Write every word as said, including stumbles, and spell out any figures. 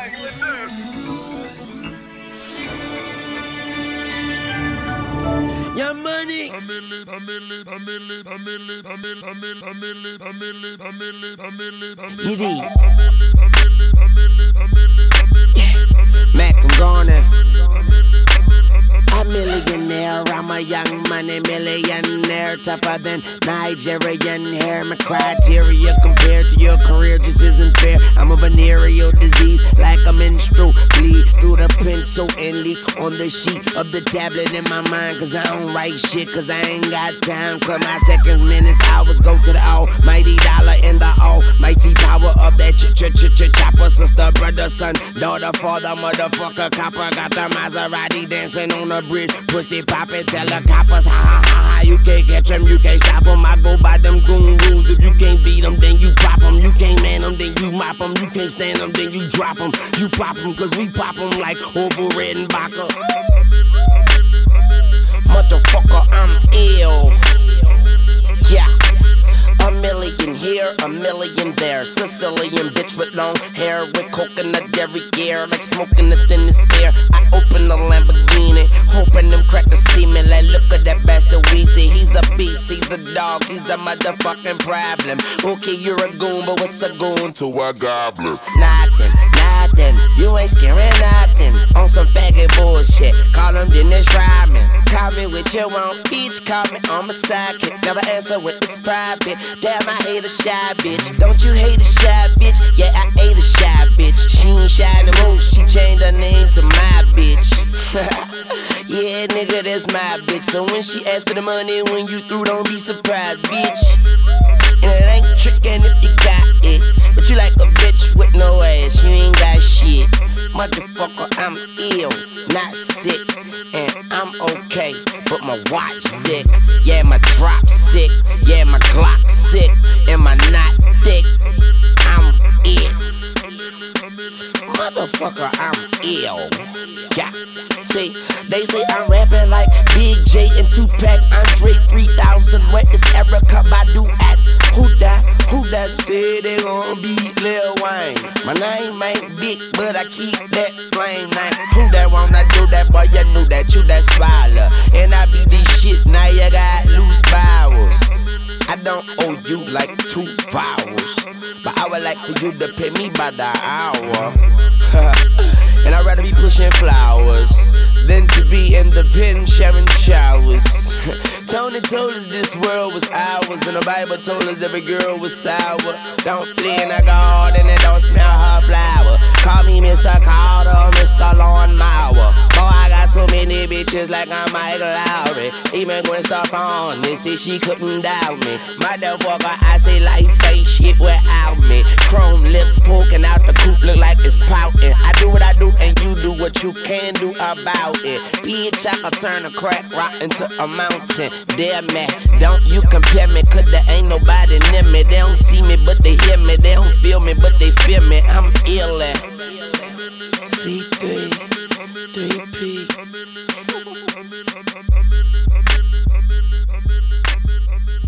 Your money. Eddie. Mac, I'm gone. A millionaire, I'm a young money millionaire, tougher than Nigerian hair. My criteria compared to your career just isn't fair. I'm a venereal disease, like a menstrual bleed through the pencil and leak on the sheet of the tablet in my mind. Cause I don't write shit, cause I ain't got time. Cause my seconds, minutes, hours go to the almighty dollar and the almighty power of that ch ch ch ch chopper. Sister, brother, son, daughter, father, motherfucker, copper. Got the Maserati dancing on the bridge, pussy poppin', tell the coppers, ha ha ha ha. You can't catch them, you can't stop them. I go by them goon rules. If you can't beat them, then you pop them. You can't man them, then you mop them. You can't stand them, then you drop them. You pop them, cause we pop them like Orville Redenbacher. Motherfucker, I'm ill. Yeah. A million here, a million there. Sicilian bitch with long hair, with coconut dairy gear, like smoking the thinnest air. I open the Lamborghini, hoping them crackers see me. Like, look at that bastard Weezy. He's a beast, he's a dog, he's the motherfucking problem. Okay, you're a goon, but what's a goon to a goblin? Nothing, nothing, you ain't scaring nothing. On some faggot bullshit, call him Dennis Rodman. Call me with your own peach, call me on my sidekick. Never answer when it's private. Damn, I hate a shy bitch. Don't you hate a shy bitch? Yeah, I hate a shy bitch. She ain't shy no more, she changed her name to my bitch. Yeah, nigga, that's my bitch. So when she asks for the money, when you through, don't be surprised, bitch. And it ain't trickin' if you got it, but you like a bitch with no ass, you ain't got shit. Motherfucker, I'm ill, not sick, and I'm okay, but my watch sick. Yeah, my drop sick, yeah, my Glock sick, and my knot thick. I'm it. Motherfucker, I'm ill. Yeah. See, they say I'm rapping like Big J and Tupac, Andre three thousand. Where is Erykah Badu at? Who that? Who that said they gon' beat Lil Wayne? My name ain't big, but I keep that flame name. Who that wanna do that? Boy, you knew that, you that swallow. And I be this shit, now you got loose bowels. I don't owe you like two vowels, but I would like for you to pay me by the hour. And I'd rather be pushing flowers than to be in the pen sharing showers. Tony told us this world was ours, and the Bible told us every girl was sour. Don't play in the garden and don't smell her flower. Call me Mister Carter, Mister Lawnmower. Boy, I got so many bitches like I'm Mike Lowry. Even Gwen Stefani, they say she couldn't doubt me. Motherfucker, I say life ain't shit without me. Chrome lips poking out the coop, look like it's pouting. I do what I do and you do what you can do about it. Bitch, I can turn a crack rock into a mountain. Damn man, don't you compare me, cause there ain't nobody near me. They don't see me, but they hear me. They don't feel me, but they feel me. I'm ill at C three, three P.